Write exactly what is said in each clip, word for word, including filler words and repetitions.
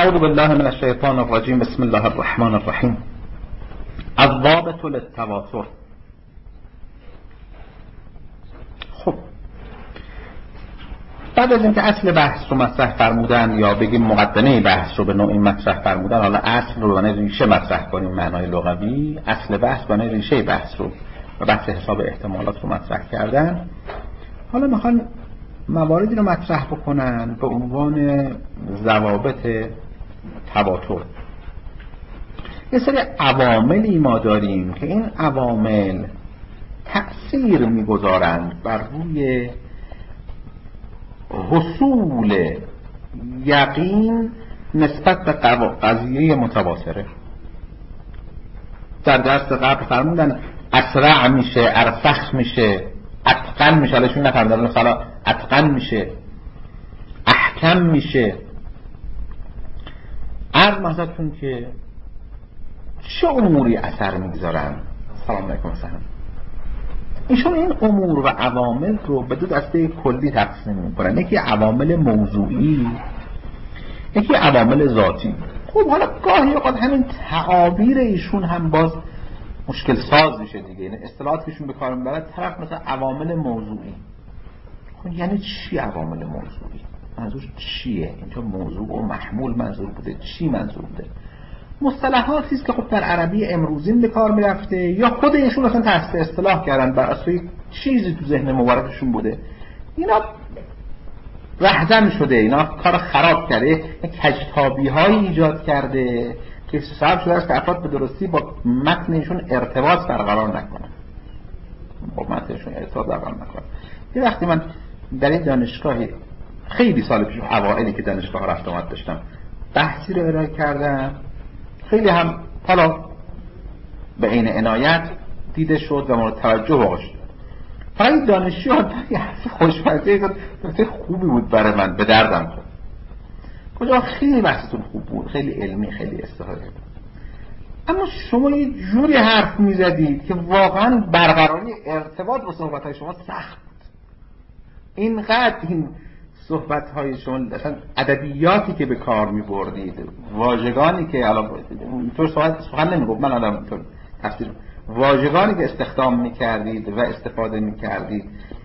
اعوذ بالله من الشیطان الرجیم. بسم الله الرحمن الرحیم. الضابط للتواتر. خب بعد از اینکه اصل بحث رو مطرح فرمودن یا بگیم مقدمه بحث رو به نوعی مطرح فرمودن، حالا اصل رو به ریشه مطرح کنیم معنای لغوی، اصل بحث به ریشه بحث رو و بحث حساب احتمالات رو مطرح کردن. حالا میخوان مواردی رو مطرح بکنن به عنوان ضوابط تواتر. یه سری عواملی ما داریم که این عوامل تأثیر میگذارند بر روی حصول یقین نسبت به قضیه متواتره. در درس قبل فرمودن اسرع میشه، ارسخ میشه، اتقن میشه، حالشون نفرمودن مثلا اتقن میشه، احکم میشه. عرض محضرتون که چه اموری اثر میگذارن؟ سلام علیکم. سلام. ایشون این امور و عوامل رو به دو دسته کلی تقسیم میکنن. یکی عوامل موضوعی، یکی عوامل ذاتی. خب حالا گاهی اوقات همین تعابیر ایشون هم باز مشکل ساز میشه دیگه. یعنی اصطلاحاتی که ایشون به کار میبرن طرف مثلا عوامل موضوعی. خب یعنی چی عوامل موضوعی؟ منظور چیه؟ اینجا موضوع و محمول منظور بوده، چی منظور بوده؟ مصطلحاتی است که خب در عربی امروزین به کار میرفته یا خود ایشون اصلا تحت اصطلاح کردن بر اساس چیزی تو ذهن مبارکشون بوده. اینا رهزن شده، اینا کار خراب کرده، یک کجتابی هایی ایجاد کرده که سبب شده است که افراد به درستی با متنشون ارتباط برقرار نکنن. با متنشون ارتباط برقرار نکنن. یه وقتی من در این دانشگاهی خیلی سال پیش اوایلی که دانشگاه رفت آمد داشتم بحثی رو ارائه کردم، خیلی هم حالا به عین عنایت دیده شد و مورد توجه واقع شد. فقط این دانشجو یه حرف خوشمزه گفت، خوبی بود برای من، به دردم خورد. کجا خیلی بحثتون خوب بود، خیلی علمی، خیلی استفاده بود، اما شما یه جوری حرف میزدید که واقعا برقراری ارتباط با صحبت‌های شما سخت بود. اینقدر این صحبت‌های شما اصلا ادبیاتی که به کار می‌بردید، واژگانی که الان اینطور صحبت سخن نمی‌گفت، من الان اینطور تفسیر، واژگانی که استخدام می‌کردید و استفاده می‌کردید،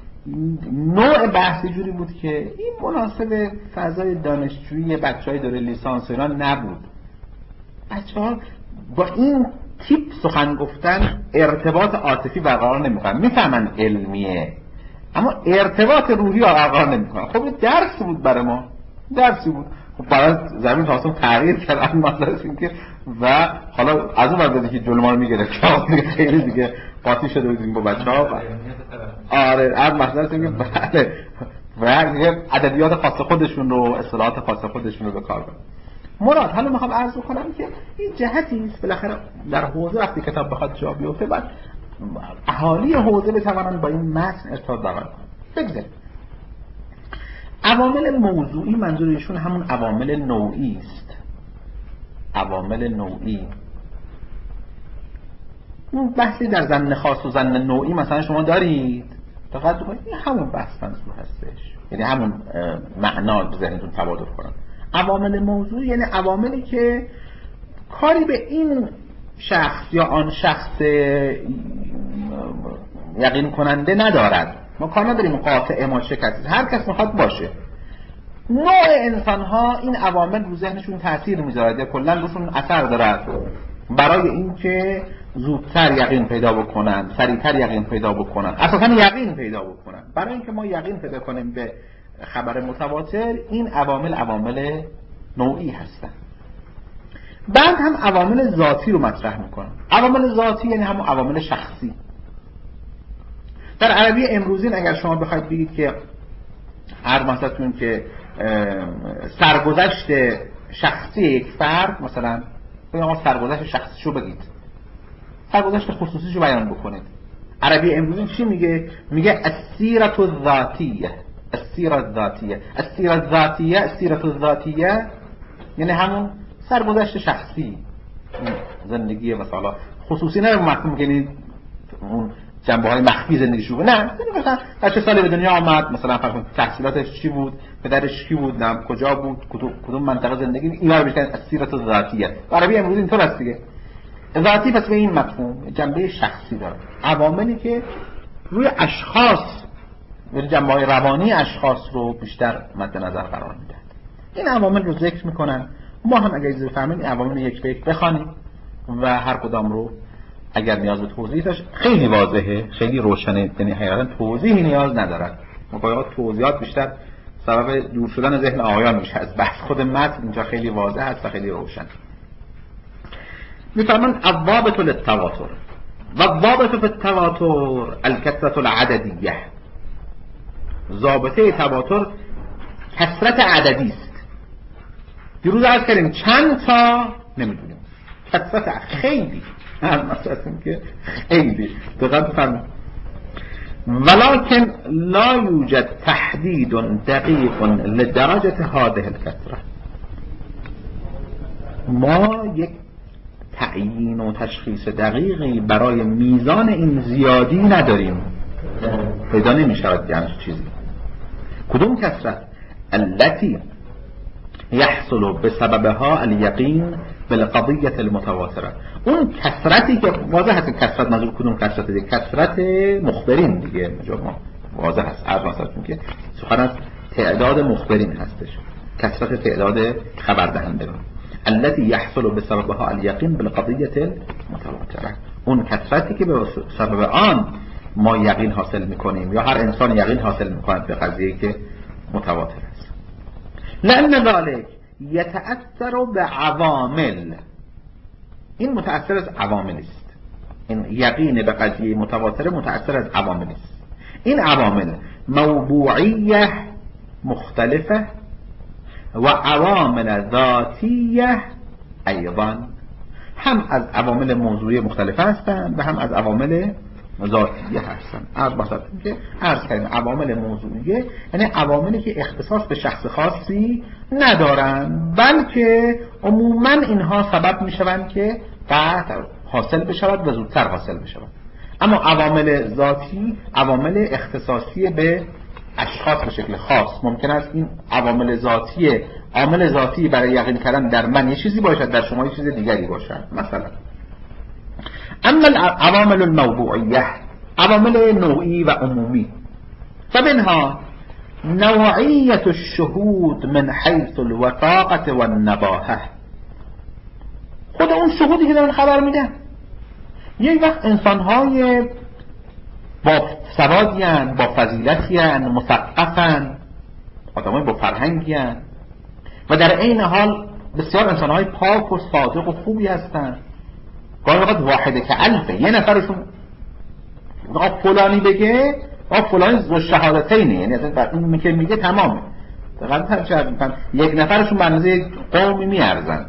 نوع بحثی جوری بود که این مناسب فضای دانشجویی بچه‌های دوره لیسانس ایران نبود. بچه‌ها با این تیپ سخن گفتن ارتباط عاطفی برقرار نمی‌کنن. می‌فهمن علمیه اما ارتباط روحی برقرار نمی‌کنن. خب درس بود برای ما، درسی بود. خب برای زمین تاسم تغییر کرد این مسئله این که و حالا از اون بعد که جلو ما رو میگیره که خیلی دیگه قاطی شده بودیم با بچه‌ها. آره از مسئله این که بله و دیگه ادبیات خاص خودشون رو، اصطلاحات خاص خودشون رو به کار بردن. مراد حالا میخوام عرض کنم که این جهتی است بالاخره در حوزه وقتی کتاب بخواد جا بیفته بعد اهالی حوزه بتوانن با این متن ارتباط برقرار کنن. بگذاریم عوامل موضوعی منظورشون همون عوامل نوعی است. عوامل نوعی اون بحثی در ظن خاص و ظن نوعی مثلا شما دارید دقت بکنید، این همون بحث منظور هستش، یعنی همون معنا به ذهنتون تبادر کنن. عوامل موضوعی یعنی عواملی که کاری به این شخص یا آن شخص یقین کننده ندارد. ما کار نداریم قاطع ما چه کسی، هر کس میخواد باشه. نوع انسان ها این عوامل رو ذهنشون تاثیر میذاره یا کلا روشون اثر دارد برای اینکه زودتر یقین پیدا بکنن، سریعتر یقین پیدا بکنن، اساسا یقین پیدا بکنن. برای اینکه ما یقین پیدا کنیم به خبر متواتر این عوامل عوامل نوعی هستن. بعد هم عوامل ذاتی رو مطرح میکنن. عوامل ذاتی یعنی همون عوامل شخصی. در عربی امروزین اگر شما بخواید بگید که هر مثلا که سرگذشت شخصی یک فرد، مثلا بگید آقا سرگذشت شخصیشو بگید، سرگذشت خصوصیشو بیان بکنید. عربی امروزین چی میگه؟ میگه السیرة الذاتیه. السیرة الذاتیه السیرة الذاتیه السیرة الذاتیه یعنی همون سرگذشت شخصی، زندگی مثلا خصوصی نه مفهوم که اون جنبه‌های مخفی زندگیش رو. نه مثلا در چه سالی به دنیا آمد، مثلا فرض کن تحصیلاتش چی بود، پدرش کی بود، نه کجا بود، کدوم کدوم منطقه زندگی، اینا رو بگن سیرت ذاتیه. عربی امروزی اینطور است دیگه. ذاتی پس به این مفهوم جنبه شخصی داره. عواملی که روی اشخاص یعنی جنبه‌های روانی اشخاص رو بیشتر مد نظر قرار میدن. این عوامل رو ذکر میکنن. ما هم اگه اجازه بفرمایید این عوامل یک به یک بخوانیم و هر کدام رو اگر نیاز به توضیح داشت خیلی واضحه، خیلی روشنه، یعنی حقیقتا توضیحی نیاز ندارد. مقایسات توضیحات بیشتر سبب دور شدن ذهن آقایان میشه از بحث. خود متن اینجا خیلی واضح است و خیلی روشن. میفرمان الضابط للتواتر و الضابط فی التواتر الکثرة العددیه. ضابطه تواتر کثرت عددی است. دیروز عرض کردیم چند تا نمیدونیم، کثرت خیلی مثلا که خیلی دقیق بفرمایید. ولكن لا يوجد تحديد دقيق لدرجة هذه الكثرة. ما یک تعیین و تشخیص دقیقی برای میزان این زیادی نداریم، پیدا نمی شود یعنی چیزی. کدوم کثرت؟ التي يحصل بسببها اليقين بالقضیه المتواتره. اون کثرتی که واضح هست، کثرت منظور کدوم کثرت؟ دیگه کثرت مخبرین دیگه، ما واضح هست عرض مثلا که سخن از تعداد مخبرین هستش، کثرت تعداد خبر دهندگان. التي يحصل بسببها اليقين بالقضیه المتواتره، اون کثرتی که به سبب آن ما یقین حاصل میکنیم یا هر انسان یقین حاصل میکنه به قضیه که متواتر است. لأن ذلك يتأثر بعوامل. این متأثر از عوامل است. این یقین به قضیه متواتر متأثر از عوامل است. این عوامل موضوعیه مختلفه و عوامل ذاتیه ایضا، هم از عوامل موضوعی مختلفه هستند و هم از عوامل ذاتیه هستند. عرض مثلا که عرض کردیم عوامل موضوعیه یعنی عواملی که اختصاص به شخص خاصی ندارند، بلکه عموما اینها سبب میشوند که بعد حاصل بشود و زودتر حاصل بشود. اما عوامل ذاتی عوامل اختصاصی به اشخاص به شکل خاص. ممکن است این عوامل ذاتی عامل ذاتی برای یقین کردن در من یه چیزی باشد، در شما یه چیز دیگری باشد مثلا. اما العوامل الموضوعیه عوامل نوعی و عمومی، فمنها نوعیت الشهود من حیث الوثاقه و النباهه. خود اون شهودی که دارن خبر میدن، یک وقت انسانهای با سوادیان، با فضیلتیان، مثقفن، آدمای با فرهنگیان و در عین حال بسیار انسانهای پاک و صادق و خوبی هستن. گاهی وقت واحده که الفه، یه نفرشون آقا فلانی بگه آقا فلانی ذو شهادتینه، یعنی اصلا این که میگه تمامه. دقیقاً چه میگن یک نفرشون به اندازه یک قومی میارزن.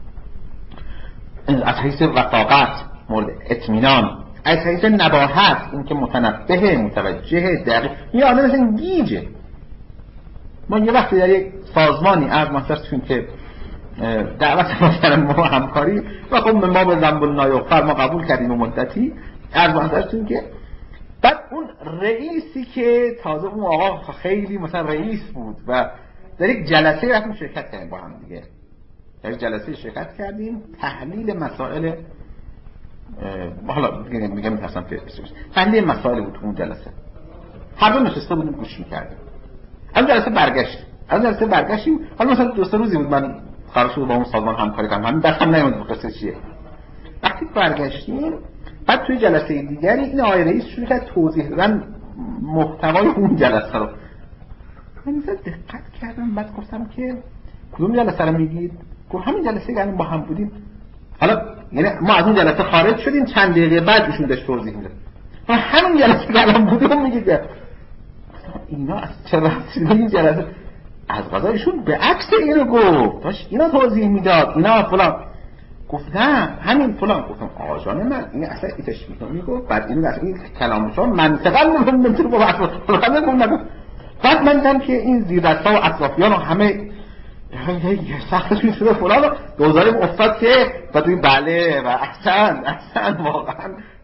از حیث وثاقت مورد اطمینان، از حیث نباهت این که متنبه متوجه دقیق، یه آدم مثلا گیجه. ما یه وقتی در یک سازمانی عرض مثلا که دعوت ما کردن ما همکاری و خب ما به ذنب النایغفر ما قبول کردیم و مدتی عرض مثلا که بعد اون رئیسی که تازه اون آقا خیلی مثلا رئیس بود و در یک جلسه رفتیم شرکت کردیم با هم دیگه، در یک جلسه شرکت کردیم تحلیل مسائل، حالا میگم میترسم که تحلیل مسائل بود اون جلسه، هر دو نشسته بودیم گوش میکردیم. از جلسه برگشتیم از جلسه برگشتیم حالا مثلا دو سه روزی بود من قرار شد با اون سازمان همکاری کنم، همین دستم نمیاد قصه چیه. وقتی برگشتیم بعد توی جلسه دیگری این آقای رئیس شروع کرد توضیح دادن محتوای اون جلسه رو. من مثلا دقت کردم بعد گفتم که کدوم جلسه رو میگید؟ گفت همین جلسه که با هم بودیم. حالا یعنی ما از اون جلسه خارج شدیم چند دقیقه بعد ایشون داشت توضیح میداد. ما همین جلسه که الان بودیم میگید اینا از چه رفتی به این جلسه؟ از قضایشون به عکس اینو گفت، داشت اینا توضیح میداد، اینا فلان. گفت نه همین فلان. گفتم آقا جان من این اصلا ایتش میگفت بعد اینو اصلا این کلامشون منطقا نمیتونه با واسه فلان نگفت. بعد من دیدم که این زیردستا و اطرافیان و همه سختشون شده فلان دوزاریم افتاد که بعد این بله و احسن احسن واقعا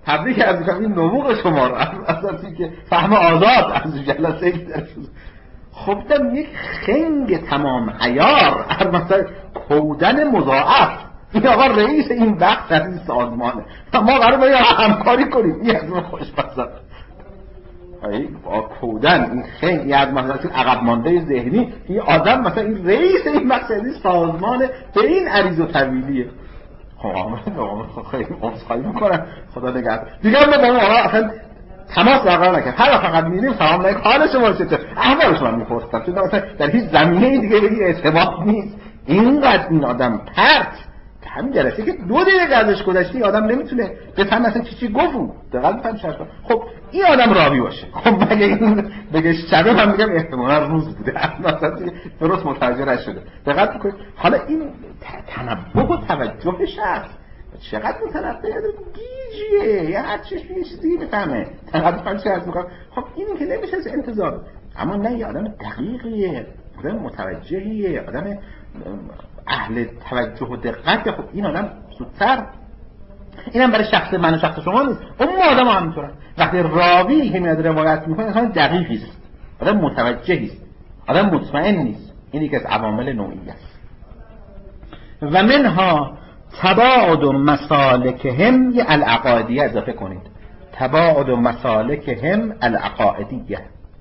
تبریک از میکنم این نبوغ شما رو از که فهم آزاد از جلسه در خب دم یک خنگ تمام عیار مثلا کودن مضاعف این آقا رئیس این بخش از این سازمانه ما قرار باید همکاری کنیم این از من خوشبختم با کودن این خنگ از مثلا عقب مانده ذهنی این آدم مثلا این رئیس این بخش از این سازمانه به این عریض و طویلیه خب آقا خیلی عذرخواهی میکنم خدا نگهدار دیگه ما با اون آقا اصلا تماس برقرار نکرد هر وقت فقط می‌بینیم سلام علیکم حال شما چطور احوال شما میپرسم چون مثلا در هیچ زمینه دیگه بگی اعتماد نیست اینقدر این آدم پرت که همین جلسه که دو دقیقه ازش گذشته آدم نمیتونه بفهم مثلا چی چی گفت دقیقاً بفهم شرط خب این آدم راوی باشه خب مگه این بگه شب من میگم احتمالاً روز بوده مثلا درست متوجه نشده دقت بکنید حالا این تنبه و توجه شخص چقدر متنبه گیجیه یا هر چیزی چیزی بفهمه تقدر فهم چه هست میکنم خب اینی که نمیشه از انتظار اما نه یه آدم دقیقیه آدم متوجهیه آدم اهل توجه و دقت خب این آدم زودتر اینم برای شخص من و شخص شما نیست اون آدم همینطوره وقتی راوی که میاد روایت میکنه اصلا دقیقی است آدم متوجهی است آدم مطمئن نیست این یکی از عوامل نوعی است و منها تباعد مسالکهم العقائدیه اضافه کنید تباعد مسالکهم العقائدیه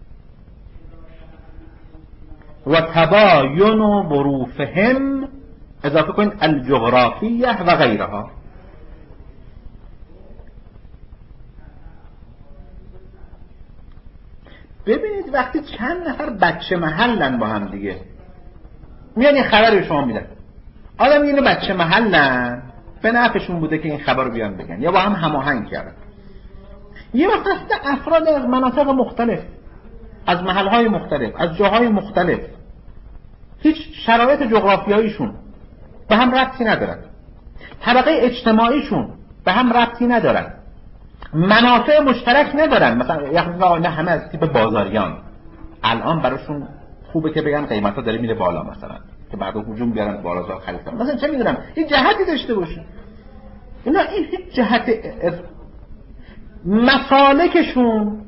و تباین ظروفهم اضافه کنید الجغرافیه و غیرها ببینید وقتی چند نفر بچه محلن با هم دیگه میان این خبر به شما میدن آدم اینو بچه محلن به نفعشون بوده که این خبر رو بیان بگن یا با هم هماهنگ کردن یه وقت هست افراد از مناطق مختلف از محلهای مختلف از جاهای مختلف هیچ شرایط جغرافیاییشون به هم ربطی ندارن طبقه اجتماعیشون به هم ربطی ندارن منافع مشترک ندارن مثلا یعنی نه همه از تیپ بازاریان الان براشون خوبه که بگن قیمتا داره میره بالا مثلا که بعد هجوم بیارن بازار خرید کنن مثلا چه میدونم این جهتی داشته باشه اینا این هیچ جهت مسالکشون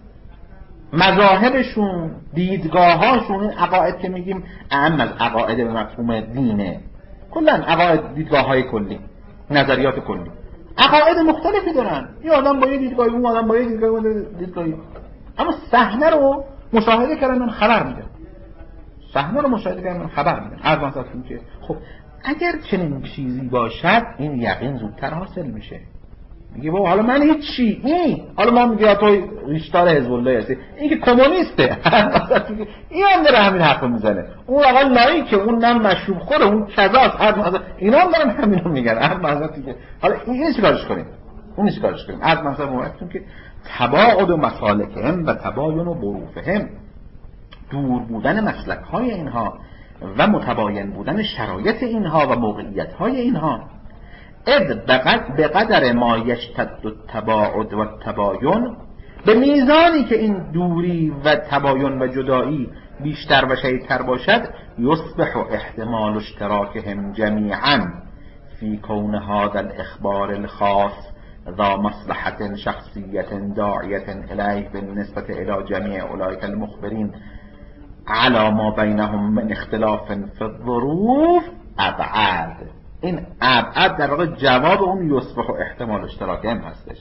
مذاهبشون دیدگاهاشون این عقاید که میگیم اهم از عقاید به مفهوم دینه کلا عقاید دیدگاه‌های کلی نظریات کلی عقاید مختلفی دارن این آدم با یه دیدگاهی اون آدم با یه دیدگاهی اون دیدگاهی اما صحنه رو مشاهده کردن خبر میدن صحنه رو مشاهده کردن خبر میدن عرض مثلا که خب اگر چنین چیزی باشد این یقین زودتر حاصل میشه میگه بابا حالا من هیچی این حالا ما میگه تو ریشتار حزب الله هستی این که کمونیسته این هم داره همین حرفو میزنه اون آقا لایکه اون نم مشروب خوره اون کذاست هر مثلا اینا هم دارن همینو میگن هر مثلا دیگه حالا این چیکارش کنیم اون چیکارش کنیم از مثلا موقعتون که تباعد و مسالکهم و تباین و ظروفهم دور بودن مسلک های اینها و متباین بودن شرایط اینها و موقعیت های اینها اذ به قدر ما یشتد التباعد و التباین به میزانی که این دوری و تباین و جدایی بیشتر و شدیدتر باشد یصبح احتمال اشتراکهم جمیعا فی کون هذا الاخبار الخاص ذا مصلحة شخصیة داعیة الیه بالنسبة الى جمیع اولئک المخبرین على ما بینهم من اختلاف فی الظروف ابعد این ابعد در واقع جواب اون یصبح احتمال اشتراک هم هستش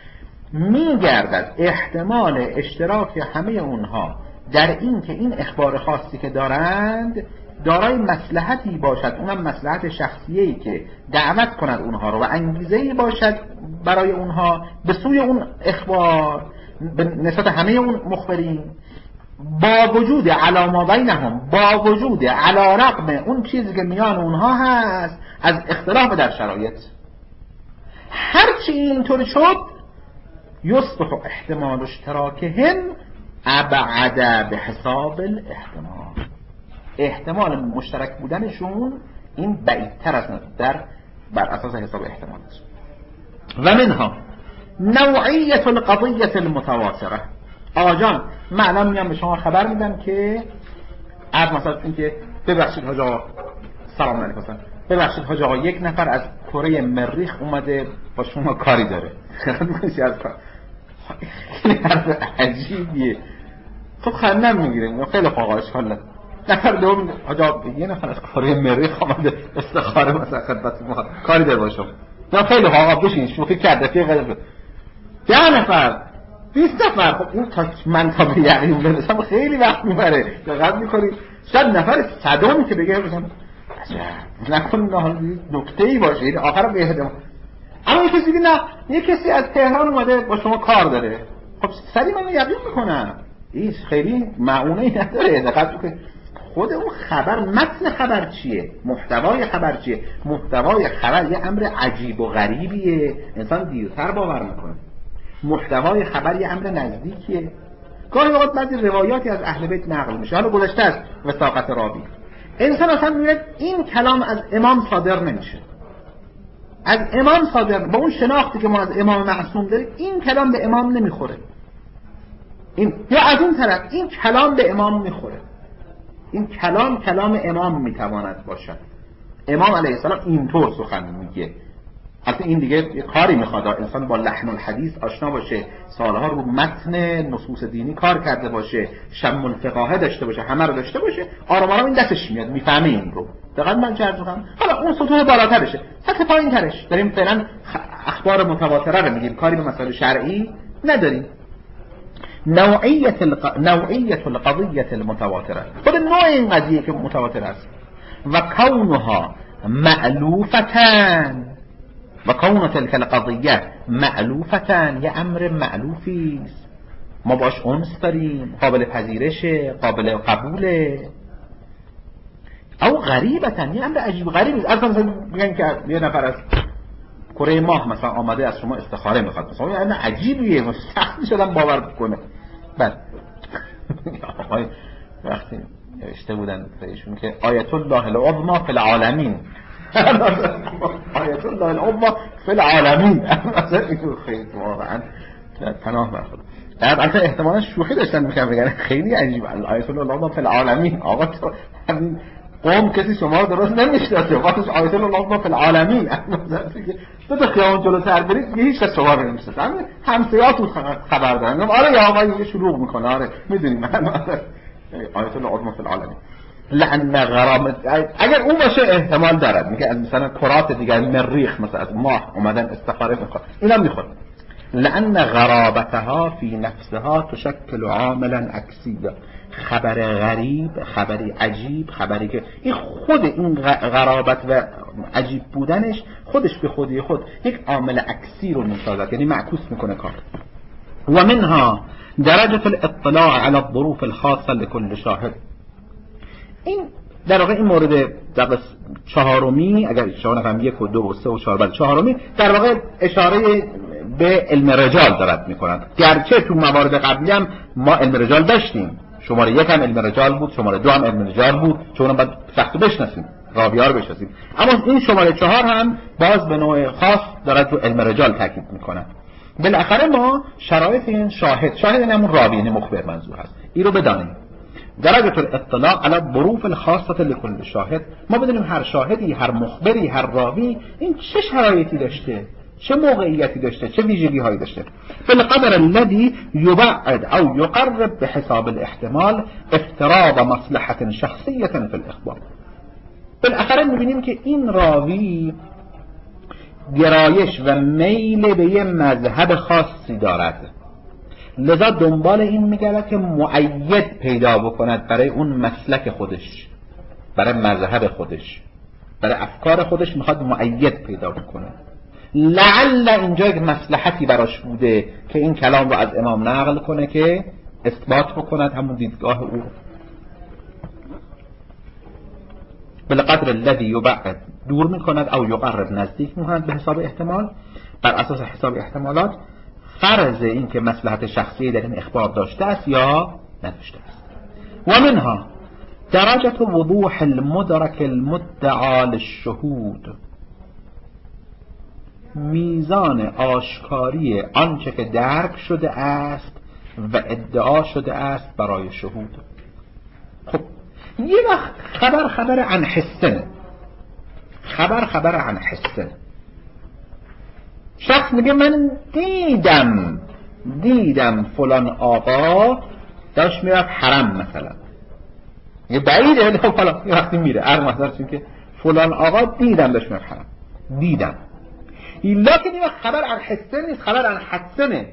میگردد احتمال اشتراک همه اونها در این که این اخبار خاصی که دارند دارای مصلحتی باشد اونم مصلحت شخصیه‌ای که دعوت کند اونها رو و انگیزه‌ای باشد برای اونها به سوی اون اخبار به نسبت همه اون مخبرین با وجود علامه بینهم با وجود علی رغم اون چیزی که میان اونها هست از اختلاف در شرایط هرچی اینطور شد یصبح احتمال اشتراکهم ابعد به حساب الاحتمال احتمال مشترک بودنشون این بعیدتر از در بر اساس حساب احتمال و منها نوعیت القضیه المتواتره آقا جان من الان میام به شما خبر میدم که عرض مثلا این که ببخشید حاج آقا سلام علیکم ببخشید حاج آقا یک نفر از کره مریخ اومده با شما کاری داره. خیلی از کار خیلی حرف عجیبیه. خب خندم میگیره. خیلی خواه اشکال نفر دوم آجا یه نفر از کره مریخ آمده استخاره مثلا خدمت ما کاری داره با شما. نه خیلی خواه آقا بشین شوخی کرده فیه غیر ده نفر بیست نفر. خب این تا من تا به یقین برسم خیلی وقت میبره. دقت میکنی شاید نفر صدامی که بگه بگم عجب نکنیم نه نکته ای باشه این آخر به اهدام. اما یه کسی نه یه کسی از تهران اومده با شما کار داره. خب سری من یقین میکنم این خیلی معونه ای نداره. دقت میکنی خود اون خبر متن خبر چیه، محتوای خبر چیه. محتوای خبر یه امر عجیب و غریبیه انسان دیرتر باور میکنه. محتوای خبر یه امر نزدیکیه. گاهی اوقات بعضی روایاتی از اهل بیت نقل میشه حالا گذشته از وثاقت راوی. انسان اصلا میگه این کلام از امام صادر نمیشه، از امام صادر با اون شناختی که ما از امام معصوم داریم این کلام به امام نمیخوره. این یا از اون طرف این کلام به امام میخوره. این کلام کلام امام میتواند باشد. امام علیه السلام اینطور سخن میگه. البته این دیگه یه کاری میخواد انسان با لحن الحدیث آشنا باشه، سالها رو متن نصوص دینی کار کرده باشه، شم الفقاهه داشته باشه، همه رو داشته باشه. آرام آرام این دستش میاد میفهمه این رو. دقیقاً من چرت میگم. حالا اون سطوح بالاترشه، سطح پایینترش داریم فعلا اخبار متواتره رو میگیم، کاری به مسائل شرعی نداریم. نوعیت الق... نوعیت القضیه المتواتره، خود نوع این قضیه که متواتر است و کونها مألوفتن و کون تلک القضیه مألوفتن، یه امر مألوفی است، ما باش انس داریم، قابل پذیرشه، قابل قبوله. او غریبتن، یه امر عجیب غریبی است. اصلا مثلا میگن که یه نفر از کره ماه مثلا آمده از شما استخاره میخواد، مثلا یه امر عجیبیه، سخت شدن باور کنه. بعد آقای وقتی نوشته بودن ایشون که آیت الله العظمی فی العالمین، آیت الله العظمی فی العالمین، مثلا اینو خیلی واقعا پناه برخورد. البته احتمالاً شوخی داشتن میکنم بگن خیلی عجیبه آیت الله العظمی فی العالمین. آقا تو همین قوم کسی شما رو درست نمیشناسه، وقتش آیت الله العظمی فی العالمین تو تو خیابون جلوتر برید دیگه هیچ کس شما رو نمیشناسه، همین همسایه‌هاتون خبر دارن. آره یا آقا یه شلوغ میکنه، آره میدونیم آیت الله العظمی فی العالمین. لعن غرامت اگر اون باشه احتمال دارد، میگه از مثلا کرات دیگر مریخ مثلا از ماه اومدن استخاره میخواد، اینا میخواد. لعن غرابتها فی نفسها تشکل عاملا عکسیا، خبر غریب، خبری عجیب، خبری که این خود این غرابت و عجیب بودنش خودش به خودی خود یک عامل عکسی رو میسازد، یعنی معکوس میکنه کار. و منها درجه الاطلاع علی الظروف الخاصه لكل شاهد. این در واقع این مورد در چهارمی، اگر اشاره نکنم یک و دو و سه و چهار، بعد چهارمی در واقع اشاره به علم رجال دارد میکنند. گرچه تو موارد قبلی هم ما علم رجال داشتیم، شماره یک هم علم رجال بود، شماره دو هم علم رجال بود، چون باید سخت بشناسیم، راوی‌ها رو بشناسیم. اما این شماره چهار هم باز به نوع خاص دارد تو علم رجال تاکید میکنند. بالاخره ما شرایط این شاهد، شاهد این همون راوی، این مخبر منظور هست، این رو بدانیم. درجه الاطلاع علی الظروف الخاصه لكل شاهد، ما بدونیم هر شاهدی، هر مخبری، هر راوی این چه شرایطی داشته، چه موقعیتی داشته، چه ویژگی هایی داشته. بالقدر الذي يبعد او يقرب بحساب الاحتمال افتراض مصلحه شخصيه في الاخبار. بالاخره میبینیم که این راوی گرایش و میل به یه مذهب خاصی دارد، لذا دنبال این میگرد که مؤید پیدا بکند برای اون مسلک خودش، برای مذهب خودش، برای افکار خودش میخواد مؤید پیدا بکنه. لعل اینجا یک مصلحتی براش بوده که این کلام رو از امام نقل کنه که اثبات بکند همون دیدگاه او. بالقدر الذي يبعد، دور میکند، او یقرب، نزدیک میکند به حساب احتمال، بر اساس حساب احتمالات فرض این که مصلحت شخصی در این اخبار داشته است یا نداشته است. و منها درجه وضوح المدرک المدعا للشهود، میزان آشکاری آنچه که درک شده است و ادعا شده است برای شهود. خب یه وقت خبر خبر عن حسن، خبر خبر عن حسن، شخص میگه من دیدم دیدم فلان آقا داشت میرفت حرم مثلا، یه بعیده خب حالا یه وقتی میره هر مثلا چون که فلان آقا دیدم داشت میرفت حرم، دیدم. لکن این خبر عن حسن نیست، خبر عن حسنه.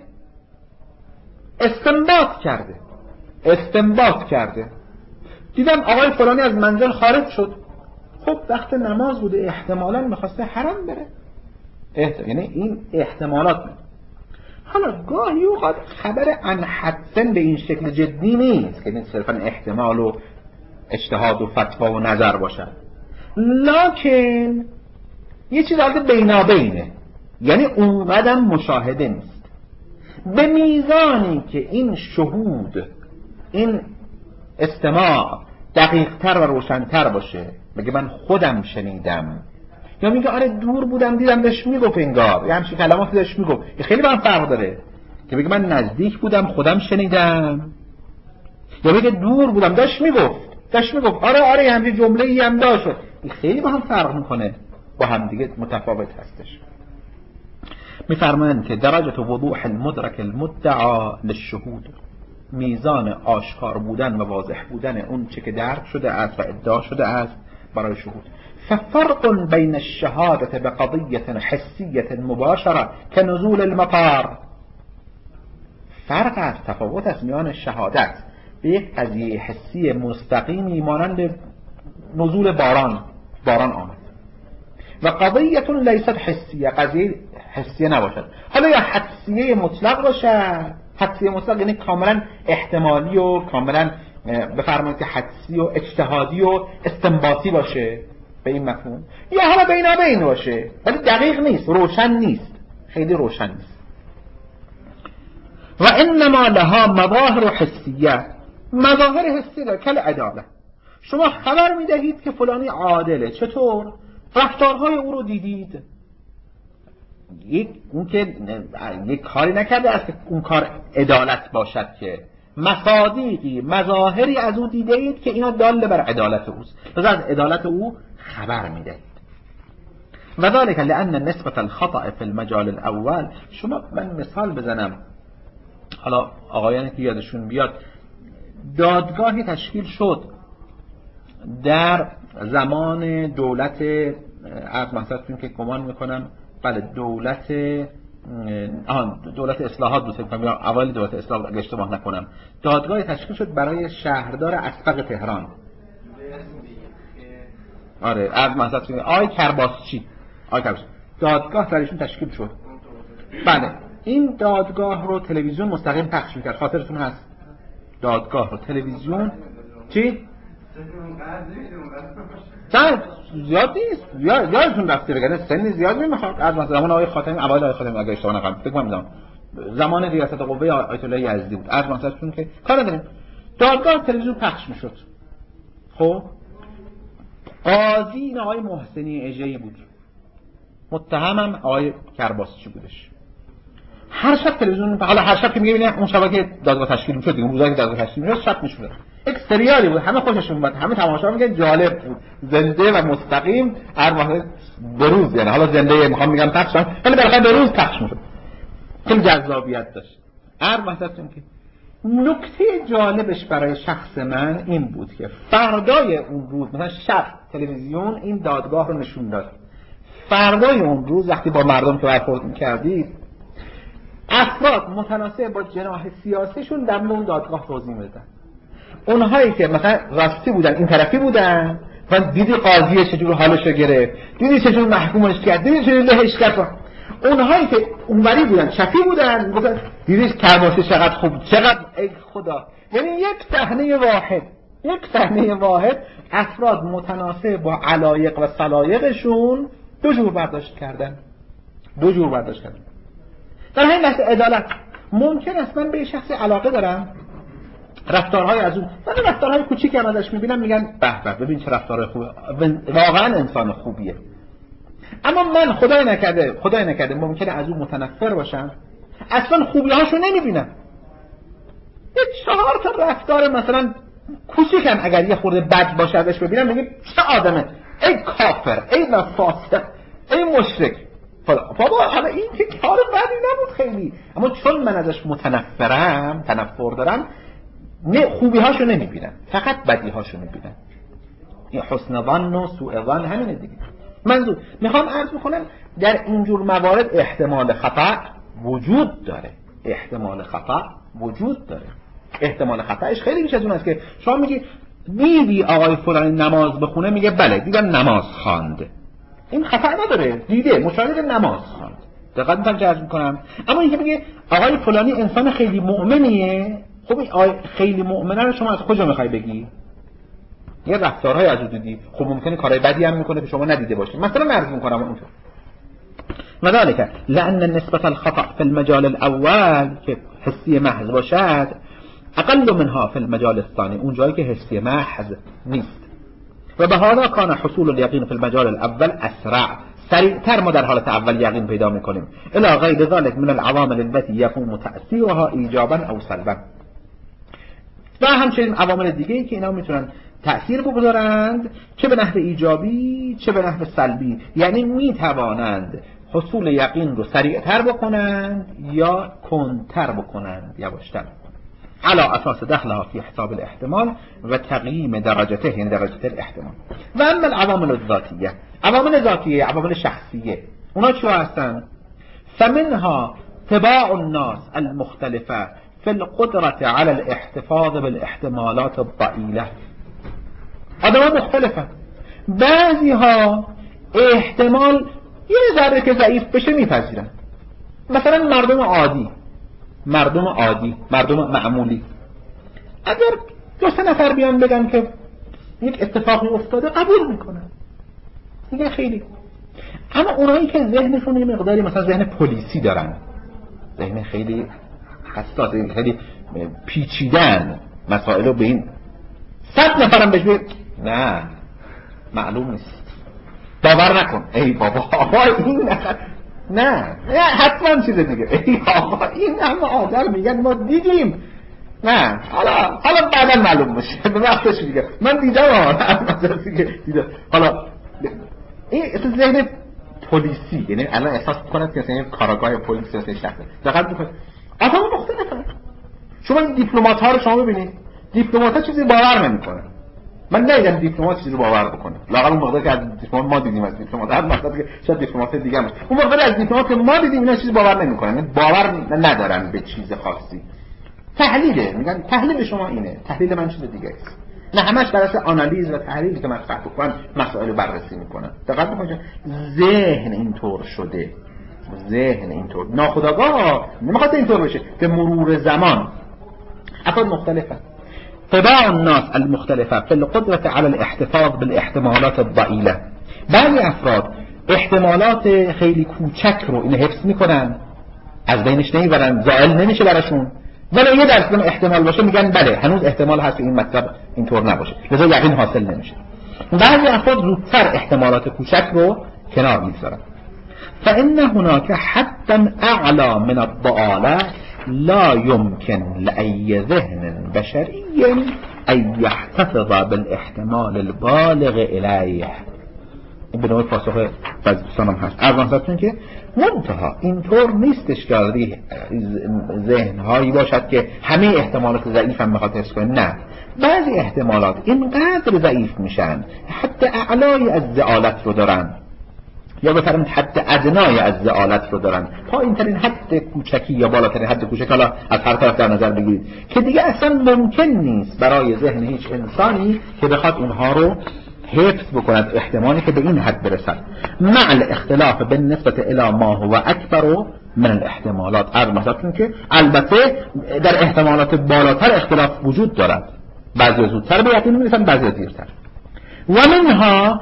استنباط کرده استنباط کرده دیدم آقای فلانی از منزل خارج شد، خب وقت نماز بوده، احتمالاً میخواسته حرم بره، احتمال. یعنی این احتمالات میده. حالا گاهی اوقات خبر عن حسن به این شکل جدی نیست که این صرفا احتمال و اجتهاد و فتوا و نظر باشه، لکن یه چیز حالت بینابینه، یعنی اونقدر مشاهده نیست به میزانی که این شهود، این استماع دقیقتر و روشنتر باشه، بگه من خودم شنیدم، یا میگه آره دور بودم دیدم داشت میگفت انگار، یه همچین کلماتی داشت میگفت، خیلی با هم فرق داره که بگه من نزدیک بودم خودم شنیدم، یا بگه دور بودم داشت میگفت داشت میگفت آره آره همین جمله ای هم داشت، این خیلی با هم فرق میکنه، با هم دیگه متفاوت هستش. میفرمایند که درجه وضوح المدرک المدعا للشهود، میزان آشکار بودن و واضح بودن اون چه که درک شده است و ادعا شده است برای شهود. ففرق بین الشهادة بقضية حسية مباشرة كنزول المطر، فرق است، تفاوت است میان شهادت به یک قضیه حسی مستقیمی مانند نزول باران، باران آمد، و قضیه لیست حسیه، قضیه حسیه نباشد، حالا یا حسیه مطلق باشد، حسیه مطلق یعنی کاملا احتمالی و کاملا بفرمایید که حسی و اجتهادی و استنباطی باشه به این مفهوم، یا حالا بینابین باشه ولی دقیق نیست، روشن نیست، خیلی روشن نیست. و انما لها مظاهر حسیه، مظاهر حسی داره کل عدالت. شما خبر میدهید که فلانی عادله، چطور؟ رفتارهای او رو دیدید، یک اون که یک کاری نکرده است که اون کار عدالت باشد، که مصادیقی مظاهری از او دیده اید که اینا دال بر عدالت اوست، پس از عدالت او خبر میدهید. و ذلك لأن نسبة الخطأ في المجال الأول، شما من مثال بزنم، حالا آقایانی که یادشون بیاد، دادگاهی تشکیل شد در زمان دولت از محصولتون که گمان میکنم بله دولت آن دولت اصلاحات بود، فکر کنم اول دولت اصلاحات اگه اشتباه نکنم، دادگاهی تشکیل شد برای شهردار اسبق تهران. آره از محصولتون آی کرباسچی، آی کرباسچی دادگاه برایشون تشکیل شد. بله این دادگاه رو تلویزیون مستقیم پخش میکرد، خاطرتون هست دادگاه رو تلویزیون چی؟ نه زیاد نیست، یادتون رفته بگه سنی زیاد نمیخواد، از زمان آقای خاتمی، اوایل آقای خاتمی اگه اشتباه نکنم فکر کنم زمان ریاست قوه آیت الله یزدی بود، از مثلا که کار نداریم دادگاه تلویزیون پخش میشد. خب قاضی این آقای محسنی اژه‌ای بود، متهمم آقای کرباسچی بودش. هر شب تلویزیون، حالا هر شب که میگه اون شبا که دادگاه تشکیل میشد، اون روزایی که دادگاه تشکیل میشد شب میشد، یک سریالی بود، همه خوششون اومد، همه تماشا می‌کردن، جالب بود، زنده و مستقیم هر وقت به روز، یعنی حالا زنده میخوام میگم پخش ولی بالاخره به روز پخش میشد، خیلی جذابیت داشت. هر وقتتون که نکته جالبش برای شخص من این بود که فردای اون روز مثلا شب تلویزیون این دادگاه رو نشون داد، فردای اون روز وقتی با مردم که برخورد می‌کردید افراد متناسب با جناح سیاسیشون در اون دادگاه توضیح میدن. اونهایی که مثلا راستی بودن این طرفی بودن و دیدی قاضی چجور حالش رو گرفت، دیدی چجور محکومش کرد، دیدی چجور لهش کرد. اونهایی که اونوری بودن چپی بودن گفتن دیدی کرباسچی چقدر خوب، چقدر ای خدا. یعنی یک صحنه واحد، یک صحنه واحد افراد متناسب با علایق و سلایقشون دو جور برداشت کردن، دو جور برداشت کردن. در همین بحث عدالت ممکن است من به شخصی علاقه دارم، رفتارهای از اون من رفتارهای کوچیکی هم ازش میبینم میگن به به ببین چه رفتارهای خوبه، واقعا انسان خوبیه، اما من خدای نکرده خدای نکرده ممکنه از اون متنفر باشم، اصلا خوبی‌هاشو نمیبینم. یک چهار تا رفتار مثلا کوچیکم اگر یه خورده بد باشه ازش ببینم میگم چه آدمه، ای کافر، ای فاسق، ای مشرک. بابا حالا این که نبود خیلی، اما چون من ازش متنفرم، تنفر دارم، نه خوبی هاشو نمیبینم، فقط بدی هاشو میبینم. این حسن ظن و سوء ظن همینه دیگه. منظور میخوام عرض بکنم در اینجور موارد احتمال خطا وجود داره، احتمال خطا وجود داره. احتمال خطاش خیلی بیش از اون است که شما میگی دیدی آقای فلانی نماز بخونه، میگه بله دیدم نماز خواند. این خطا نداره، دیده، مشاهده نماز خواند. دقت می‌کنم چه عرض می‌کنم. اما اینکه میگه آقای فلانی انسان خیلی مؤمنیه، خب این آقای خیلی مؤمنه رو شما از کجا می‌خوای بگی؟ یه رفتارهای از او دیدی، خب ممکنه کارهای بدی هم میکنه که شما ندیده باشید. مثلا عرض می‌کنم اونجا مذالک لأن نسبت الخطأ في المجال الاول که حسی محض باشد اقل منها في المجال الثاني، اون جایی که حسی محض نیست. و به هذا کان حصول الیقین في المجال الاول اسرع، سریعتر ما در حالت اول یقین پیدا میکنیم. الی غیر ذلك من العوامل التي يقوم تأثیرها ایجابا او سلبا. و همچنین عوامل دیگه ای که اینا میتونن تأثیر بگذارند، چه به نحو ایجابی چه به نحو سلبی، یعنی میتوانند حصول یقین رو سریعتر بکنند یا کندتر بکنند، یواشتر بکنند. على اساس دخلها في حساب الاحتمال و تقییم درجته، یعنی درجه الاحتمال. و اما العوامل الذاتیه، عوامل ذاتیه، عوامل شخصیه، اونا چی هستن؟ فمنها طباع الناس المختلفه في القدرة على الاحتفاظ بالاحتمالات الضئيلة. آدم مختلفه، بعضی ها احتمال یه ذره که ضعیف بشه میپذیرن. مثلا مردم عادی، مردم عادی، مردم معمولی، اگر دو سه نفر بیان بگن که یک اتفاقی افتاده قبول میکنن، دیگه خیلی. اما اونایی که ذهنشون یه مقداری مثلا ذهن پلیسی دارن، ذهن خیلی حساس، خیلی پیچیدن مسائلو، به این صد نفرم بهش بگه نه معلوم نیست، باور نکن، ای بابا آقا این نه نه نه حتما چیزه دیگه، ای آقا این همه آدم میگن ما دیدیم، نه حالا حالا بعدا معلوم بشه، به وقتش دیگه من دیدم آقا دیدم. حالا این ذهن پلیسی، یعنی الان احساس می‌کنه که مثلا کاراگاه پلیس مثلا شخص دقیقاً می‌کنه آدم مختلفه. شما این دیپلمات‌ها رو شما ببینید، دیپلمات‌ها چیزی باور نمی‌کنن. من ندیدم دیپلمات چیزی رو باور بکنه. لااقل اون مقداری که از دیپلمات ما دیدیم، از دیپلمات هر مقداری که شاید دیپلمات دیگه هم اون مقداری از دیپلمات که ما دیدیم اینا چیزی باور نمی‌کنن، باور ندارن به چیز خاصی. تحلیله، میگن تحلیل شما اینه، تحلیل من چیز دیگه است. نه همش بر اساس آنالیز و تحلیلی که مطرح بکنن مسائل رو بررسی میکنن. دقت بکنید ذهن اینطور شده، ذهن اینطور ناخودآگاه نمیخواد اینطور بشه، به مرور زمان افراد مختلفه. طباع الناس المختلفه في القدرة على الاحتفاظ بالاحتمالات الضئيلة. بعضی افراد احتمالات خیلی کوچک رو این حفظ میکنن، از بینش نمیبرن، زائل نمیشه براشون، ولی یه درصد احتمال باشه میگن بله هنوز احتمال هست این مطلب اینطور نباشه، لذا یقین حاصل نمیشه. بعضی افراد زودتر احتمالات کوچک رو کنار میذارن. فإن هناك حتى أعلى من الضآلة لا يمكن لأي ذهن بشري أن يحتفظ بالاحتمال البالغ إليه. این به نوع پاسخ دوستانم هست. ارزانستون که منتها اینطور نیستش که ذهنهایی باشد که همه احتمالات ضعیف هم میخواد حفظ کنه. نه، بعضی احتمالات اینقدر ضعیف میشن حتی اعلای از ضآلت رو دارن، یا بفرمایید حتی ادنای از ضآلت رو دارن، پایین ترین حد کوچکی یا بالاترین حد کوچک، حالا از هر طرف در نظر بگیرید، که دیگه اصلا ممکن نیست برای ذهن هیچ انسانی که بخواد اونها رو حفظ بکند، احتمالی که به این حد برسد. مع الاختلاف بالنسبه الى ما هو اکبر من الاحتمالات. عرض مثلا که البته در احتمالات بالاتر اختلاف وجود دارد، بعضی زودتر به یقین میرسن، بعضی دیرتر. و منها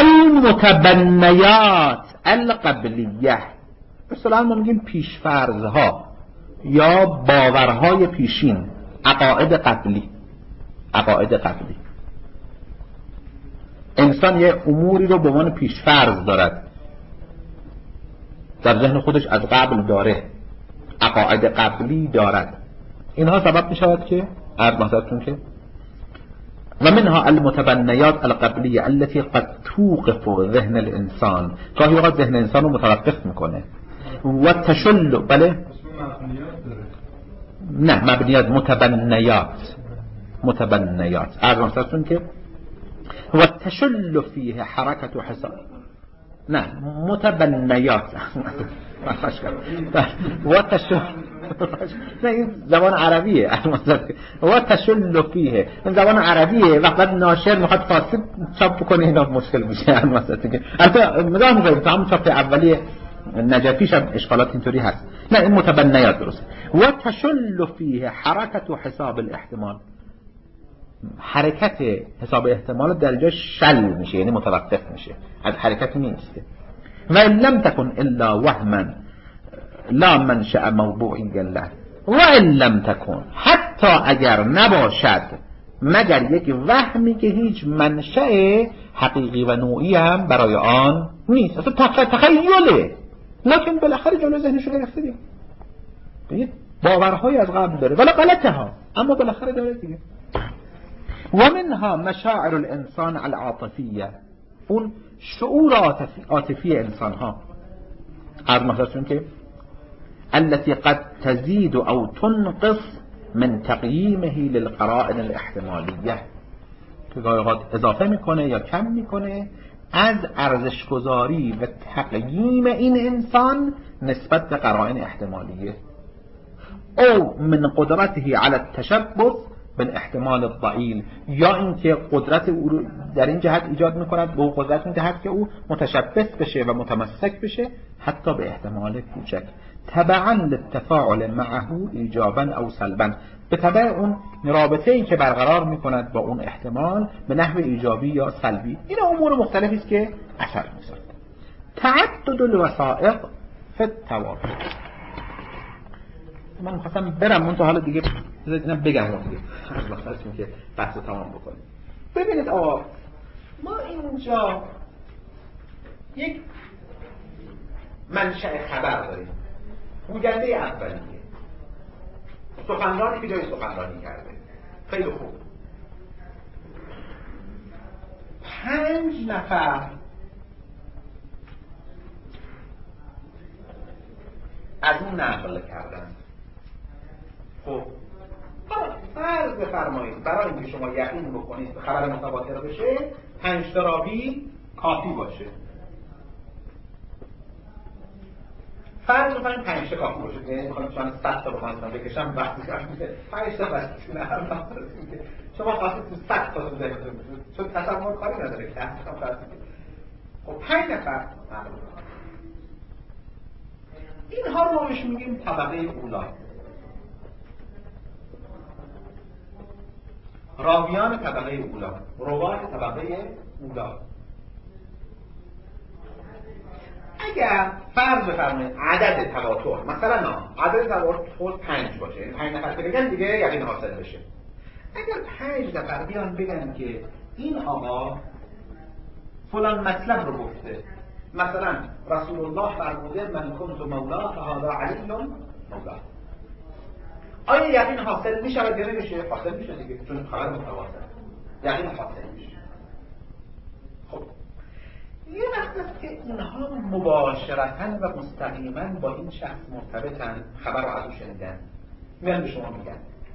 المتبنیات القبلیه، مثلا ما میگیم پیشفرضها یا باورهای پیشین، عقاید قبلی. عقاید قبلی انسان یه اموری رو به عنوان پیشفرض دارد، در ذهن خودش از قبل داره، عقاید قبلی دارد. اینها سبب می شود که عرض مثلتون که و منها المتبنیات القبلیه التي قد توقف ذهن الانسان، گاهی اوقات ذهن انسان رو متوقف میکنه. و تشل بله نه مبنیات متبنیات متبنیات ارزم سرتون که و تشل فیه حرکت و حساب نه متبنیات و تشل نه این زبان عربیه و تشل فیه این زبان عربیه وقت ناشر میخواد فارسی چاپ کنه اینا مشکل میشه البته نگاه میکنید تا همون چاپ اولی نجفیش هم اشکالات اینطوری هست نه این متبنیات درست و تشل فیه حرکت و حساب الاحتمال حرکت حساب احتمال در جای شل میشه یعنی متوقف میشه از حرکت نیست و ان لم تكن الا وهما لا منشأ موضوعی له و ان لم تكن حتی اگر نباشد مگر یک وهمی که هیچ منشأ حقیقی و نوعی هم برای آن نیست اصلا تخیله لکن بالاخره جلو ذهنشو گرفته دیگه باورهایی از قبل داره ولی غلطه ها اما بالاخره داره دیگه و منها مشاعر الانسان العاطفیه اون شعور عاطفی, عاطفی انسان ها هر محضرتون که التي قد تزيد او تنقص من تقییمه للقرائن الاحتمالیه که گاهی اوقات اضافه میکنه یا کم میکنه از ارزشگذاری و تقییم این انسان نسبت به قرائن احتمالیه او من قدرته على التشبث بالاحتمال الضئیل یا اینکه قدرت او رو در این جهت ایجاد میکند به او قدرت میدهد که او متشبث بشه و متمسک بشه حتی به احتمال کوچک تبعا للتفاعل معه ایجابا او سلبا به تبع اون رابطه ای که برقرار میکند با اون احتمال به نحو ایجابی یا سلبی. این امور مختلفی است که اثر میذاره. تعدد الوسائط فی التوافق. من می‌خواستم برم اون تا حالا دیگه بذارید اینم بگم دیگه از وقتی که بحث رو تمام بکنیم. ببینید آقا ما اینجا یک منشأ خبر داریم، گوینده اولیه، سخنرانی که جای سخنرانی کرده، خیلی خوب. پنج نفر از اون نقل کردن. خب فرض بفرمایید برای اینکه شما یقین بکنید به خبر متواتر بشه پنج تا راوی کافی باشه. فرض بفرمایید پنج تا کافی باشه. یعنی میخوام چون صد تا بخوام بکشم وقتی که پنج تا بس چون هر شما خاصه تو صد تا بده چون تصور کاری نداره که خب پنج نفر اینها رو ما بهش میگیم طبقه اولا. راویان طبقه اولا، روات طبقه اولا. اگر فرض بفرمایید عدد تواتر مثلا نه عدد تواتر پنج باشه، یعنی پنج نفر که بگن دیگه یقین حاصل بشه. اگر پنج نفر بیان بگن که این آقا فلان مطلب رو گفته، مثلا رسول الله فرموده من کنت مولا فهذا علی مولا، آیا یقین حاصل میشه و دیگه نمیشه؟ حاصل میشه دیگه چون خبر متواتر یقین حاصل میشه. خب یه وقت است که اینها مباشرتاً و مستقیما با این شخص مرتبطن، خبر رو از او شنیدن، میان به شما میگن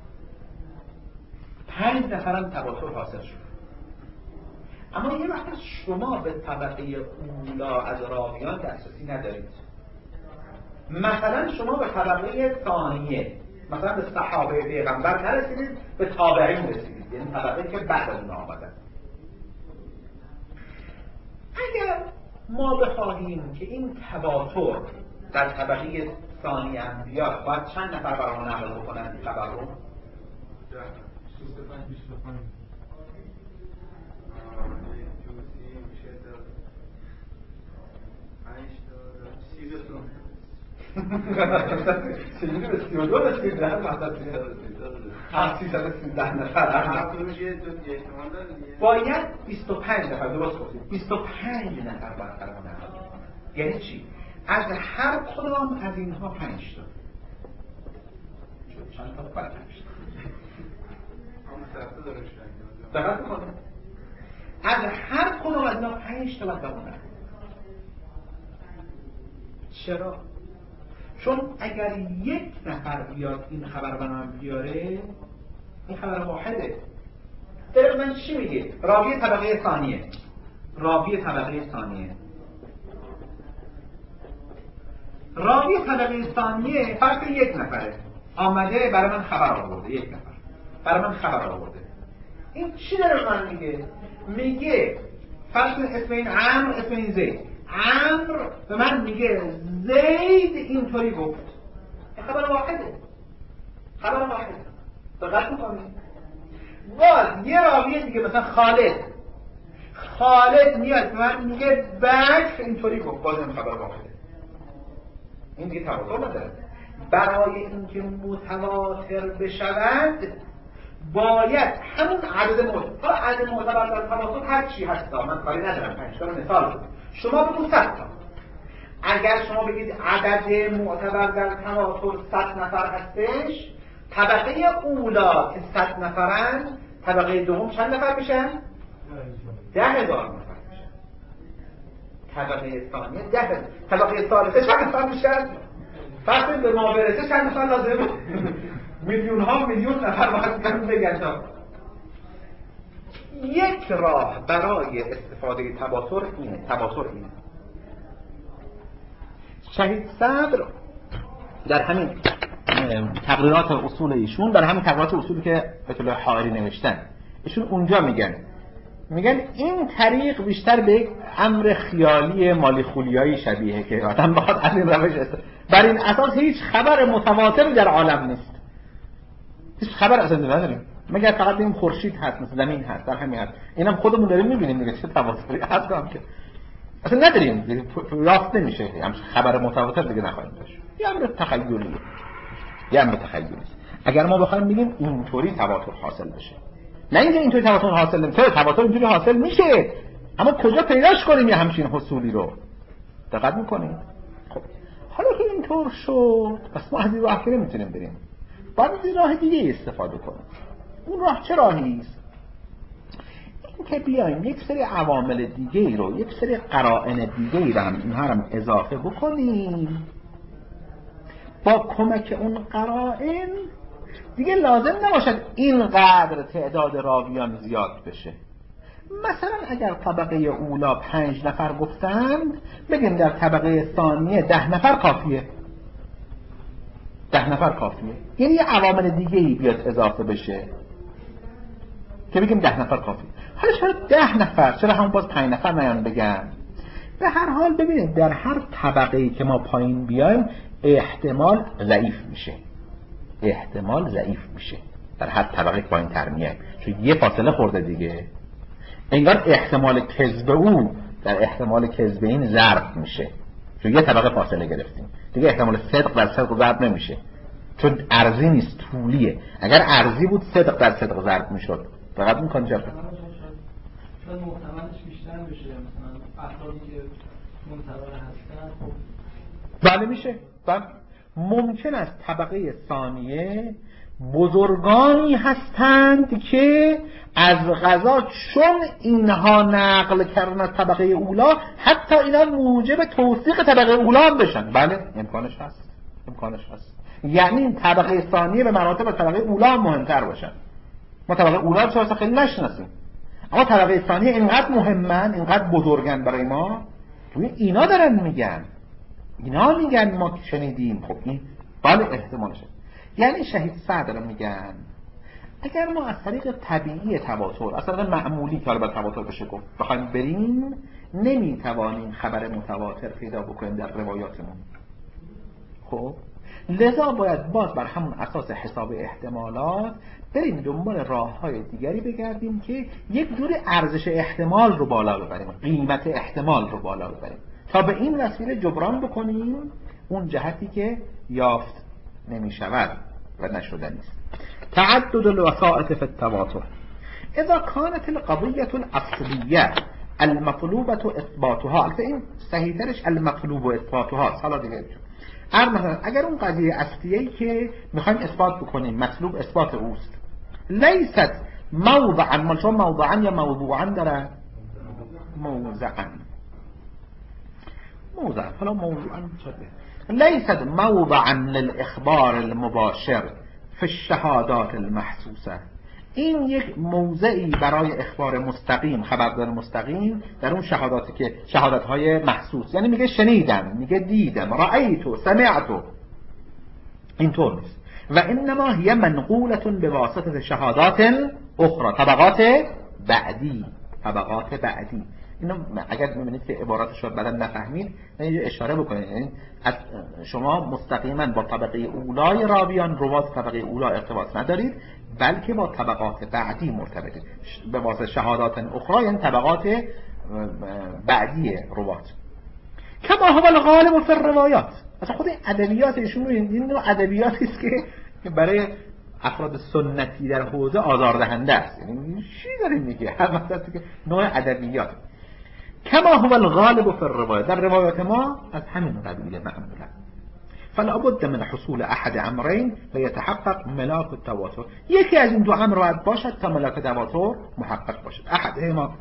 پنج نفرم تواتر حاصل شد. اما یه وقت شما به طبقه اولا از راویان دسترسی ندارید. مثلا شما به طبقه ثانیه، مثلا به صحابه پیغمبر نرسیدید، به تابعین رسیدید، یعنی طبقه که بعد از اون آمدن. اگر ما بخواهیم که این تواتر در طبقه ثانی هم بیاد، باید چند نفر برای ما نقل بکنن این خبر رو؟ چجوری به سی و دو رسید در مطلب سیصد و سیزده نفر باید بیست و پنج نفر درست گفتید بیست و پنج نفر باید قرار نقل بکنن. یعنی چی؟ از هر کدام از اینها پنج تا چند تا باید پنج تا دقت بکنید از هر کدام از اینها پنج تا باید بمونن. چرا؟ چون اگر یک نفر بیاد این خبر به من بیاره، این خبر واحده. طبق من چی میگه؟ راوی طبقه ثانیه، راوی طبقه ثانیه راوی طبقه ثانیه فرض یک نفره آمده برای من خبر آورده، یک نفر برای من خبر آورده. این چی داره من میگه؟ میگه فرض کن اسم این عمرو، اسم این زید. عمرو به من میگه زید اینطوری گفت. این خبر واحده، خبر واحده. دقت میکنید؟ باز یه راوی دیگه مثلا خالد خالد میاد به من میگه بکر اینطوری گفت، باز این خبر واحده. این دیگه تواتر نداره. برای اینکه متواتر بشود باید همون عدد معتبر، حالا عدد معتبر در تواتر هر چی هست، من کاری ندارم، پنج تا مثال بزنم. شما بگو صد تا. اگر شما بگید عدد معتبر در تواتر صد نفر هستش، طبقه اولا که صد نفرن، طبقه دوم چند نفر میشن؟ ده هزار نفر میشن. طبقه ثانیه ده هزار. طبقه ثالثه چند نفر میشن؟ فرض به ما برسه چند نفر لازمه؟ میلیون ها میلیون نفر باید بگن. یک راه برای استفاده تواتر اینه، تواتر اینه. شهید صدر در همین تقریرات اصول ایشون، در همین تقریرات اصولی که به طور حائری نوشتن، ایشون اونجا میگن میگن این طریق بیشتر به یک امر خیالی مالی خولیایی شبیه که آدم بخواد از این روش است. بر این اساس هیچ خبر متواتری در عالم نیست، هیچ خبر اصلا نداریم مگر فقط این خورشید هست، مثل زمین هست، در همین هست. اینم خودمون داریم میبینیم دیگه، چه تواتری هست که اصلا نداریم، راست نمیشه. همش خبر متواتر دیگه نخواهیم داشت. یه امر تخیلیه، یه امر تخیلی است. اگر ما بخوایم بگیم اینطوری تواتر حاصل بشه، نه اینکه اینطوری تواتر حاصل نمیشه، تواتر اینطوری حاصل میشه، اما کجا پیداش کنیم یه همچین حصولی رو؟ دقت میکنیم؟ خب حالا که اینطور شد، پس ما از این راه که نمیتونیم بریم، باید از این راه دیگه استفاده کنیم. اون راه چه راهی است؟ این که بیایم یک سری عوامل دیگه رو، یک سری قرائن دیگه رو هم اینها هم اضافه بکنیم. با کمک اون قرائن دیگه لازم نباشد اینقدر تعداد راویان زیاد بشه. مثلا اگر طبقه اولا پنج نفر گفتند، بگیم در طبقه ثانیه ده نفر کافیه. ده نفر کافیه. یعنی یه عوامل دیگه ای بیاد اضافه بشه که بگیم ده نفر کافیه. حالا چرا ده نفر؟ چرا همون باز پنج نفر نیان بگن؟ به هر حال ببینید در هر طبقه ای که ما پایین بیایم احتمال ضعیف میشه، احتمال ضعیف میشه در هر طبقه پایین تر میایم، چون یه فاصله خورده دیگه. انگار احتمال کذب او در احتمال کذب این ضرب میشه، چون یه طبقه فاصله گرفتیم دیگه. احتمال صدق در صدق ضرب نمیشه، چون ارزی نیست، طولیه. اگر ارزی بود صدق در صدق ضرب میشد. فقط میکنه جرب شاید محتملش بیشتر بشه، مثلا افرادی که منتظر هستن. خب بله میشه. بله ممکن است طبقه ثانیه بزرگانی هستند که از قضا چون اینها نقل کردن از طبقه اولا، حتی اینا موجب توثیق طبقه اولا هم بشن. بله امکانش هست، امکانش هست. یعنی این طبقه ثانیه به مراتب طبقه اولا هم مهمتر باشن. ما طبقه اولا رو خیلی نشناسیم، اما طبقه ثانیه اینقدر مهمن، اینقدر بزرگن برای ما، توی اینا دارن میگن، اینا میگن ما شنیدیم. خب این بله احتمالش هست. یعنی شهید صدر میگن اگر ما از طریق طبیعی تواتر، از طریق معمولی که بر تواتر بشه گفت بخوایم بریم، نمیتوانیم خبر متواتر پیدا بکنیم در روایاتمون. خب لذا باید باز بر همون اساس حساب احتمالات بریم دنبال راه‌های دیگری بگردیم که یک جوری ارزش احتمال رو بالا ببریم، قیمت احتمال رو بالا ببریم، تا به این وسیله جبران بکنیم اون جهتی که یافت نمی شود و نشده نیست. تعدد الوسائط فی التواتر اذا كانت القضیة الاصلیه المطلوبة اثباتها، البته این صحیح ترش المطلوب و اثباتها. حالا دیگه هر مثلا اگر اون قضیه اصلیه‌ای که میخوایم اثبات بکنیم مطلوب اثبات اوست، لیست موضعا، مال شما موضعا یا موضوعا داره؟ موضعا. موضع حالا موضوعا شده لیست موضعا للاخبار المباشر فی الشهادات المحسوسه. این یک موضعی برای اخبار مستقیم، خبردار مستقیم در اون شهاداتی که شهادت‌های محسوس، یعنی میگه شنیدم، میگه دیدم، رأیتو، سمعتو، اینطور نیست. و انما هی منقولة به واسطه شهادات اخرى، طبقات بعدی، طبقات بعدی. اینو اگر می‌بینید که عباراتش رو بعدا نفهمید اشاره بکنید، یعنی از شما مستقیما با طبقه اولای راویان، روات طبقه اولا ارتباط ندارید، بلکه با طبقات بعدی مرتبطید به واسطه شهادات اخرى، یعنی طبقات بعدی روات. کما هو الغالب فی الروایات. اصلا خود ادبیات ایشون این نوع ادبیاتی است که برای افراد سنتی در حوزه آزاردهنده است. یعنی چی داریم میگه؟ هر وقت که نوع ادبیات. کما هو الغالب فی الروایات، در روایات ما از همین قبیل معمولا. فلا بد من حصول احد امرین و یتحقق ملاک التواتر. یکی از این دو امر باید باشد تا ملاک التواتر محقق باشد. احدهما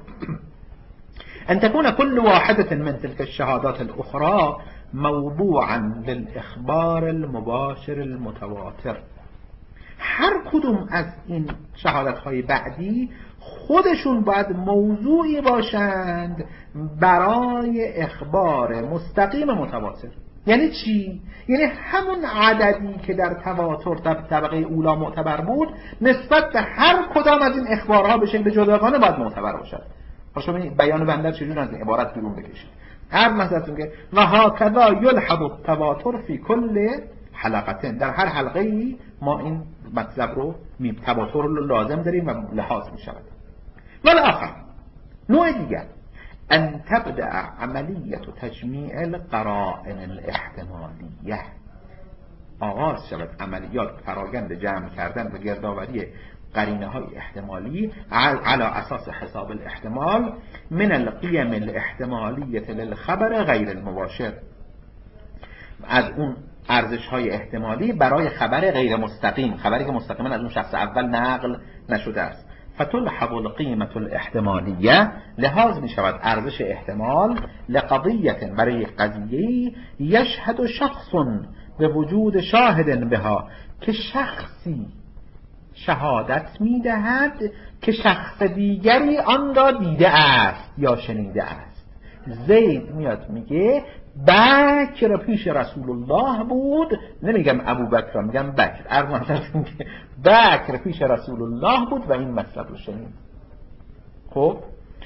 ان تكون كل واحدة من تلك الشهادات الاخرى موضوعا للاخبار المباشر المتواتر. هر کدوم از این شهادت های بعدی خودشون باید موضوعی باشند برای اخبار مستقیم متواتر. یعنی چی؟ یعنی همون عددی که در تواتر در طبقه اولا معتبر بود نسبت به هر کدام از این اخبارها به شکل جداگانه باید معتبر باشد. شما بیان بنده چجور از این عبارت بیرون بکشید. هر مثلا که و هکذا یلحظ التواتر فی کل حلقه، در هر حلقه ای ما این مطلب رو می تواتر رو لازم داریم و لحاظ می شود. ولی آخر نوع دیگر ان تبدأ عملیه تجمیع القرائن الاحتمالیه، آغاز شود عملیات پراگند جمع کردن و گردآوری قرینه های احتمالی علی اساس حساب الاحتمال من القیم الاحتمالیه للخبر غیر المباشر، از اون ارزش های احتمالی برای خبر غیر مستقیم، خبری که مستقیما از اون شخص اول نقل نشده است. فتلحظ القیمة الاحتمالیه، لحاظ می شود ارزش احتمال لقضیه، برای قضیه یشهد شخص به وجود شاهد بها، که شخصی شهادت می دهد که شخص دیگری آن را دیده است یا شنیده است. زید میاد میگه بکر پیش رسول الله بود، نمیگم ابو بکر، میگم بکر، ارمانتر که بکر پیش رسول الله بود و این مطلب رو شنید. خب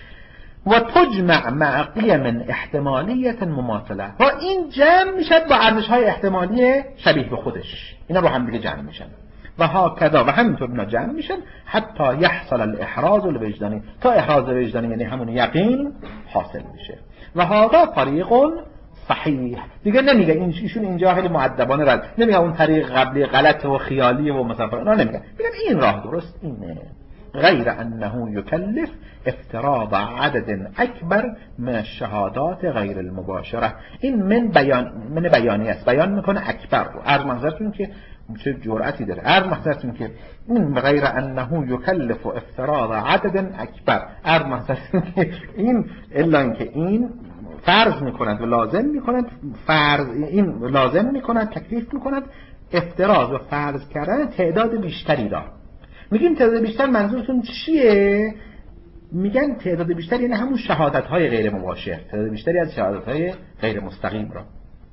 و تجمع مع قیم احتمالیت مماثله، و این جمع میشد با ارزش های احتمالی شبیه به خودش، اینا رو هم دیگه جمع میشن و ها کذا و همینطور اینا جمع میشن حتی یحصل الاحراز الوجدانی، تا احراز وجدانی یعنی همون یقین حاصل میشه. و هذا طریق صحیح، دیگه نمیگه این ایشون اینجا خیلی مؤدبانه رد نمیگه اون طریق قبلی غلط و خیالی و مسافر، نه نمیگه، میگن این راه درست اینه. غیر انه یکلف افتراض عدد اکبر من الشهادات غیر المباشره. این من بیان من بیانی است، بیان میکنه اکبر رو. عرض محضرتون که چه جرأتی داره، عرض محضرتون که این غیر انه یکلف افتراض عدد اکبر، عرض محضرتون که این الا اینکه این فرض میکنند و لازم میکنند، فرض این لازم میکنند تکلیف میکنند افتراض و فرض کردن تعداد بیشتری را. میگیم تعداد بیشتر منظورتون چیه؟ میگن تعداد بیشتر یعنی همون شهادت های غیر مباشر، تعداد بیشتری از شهادت های غیر مستقیم را.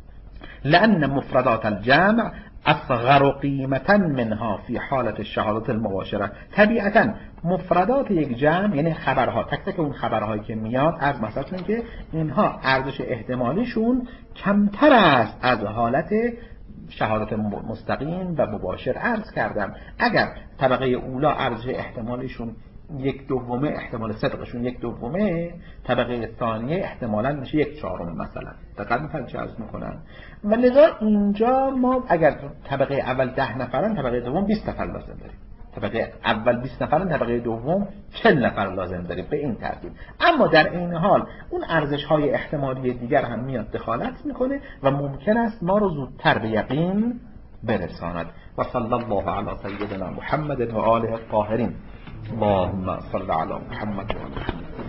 لأن مفردات الجمع اصغر قیمتا منها فی حالت الشهادت المباشره. طبیعتا مفردات یک جمع یعنی خبرها، تک تک اون خبرهایی که میاد از مثلا که اینها ارزش احتمالیشون کمتر است از حالت شهادت مستقیم و مباشر. عرض کردم اگر طبقه اولا ارزش احتمالیشون یک دومه، احتمال صدقشون یک دومه، طبقه ثانیه احتمالاً میشه یک چهارم مثلا. دقیق میفهمید چه عرض میکنن؟ و لذا اینجا ما اگر طبقه اول ده نفرن، طبقه دوم بیست نفر لازم داریم. طبقه اول بیست نفرن، طبقه دوم چهل نفر لازم داریم به این ترتیب. اما در این حال اون ارزش های احتمالی دیگر هم میاد دخالت میکنه و ممکن است ما رو زودتر به یقین برساند. و صلی الله علی سیدنا محمد و آله الطاهرین. اللهم صل علی محمد و آله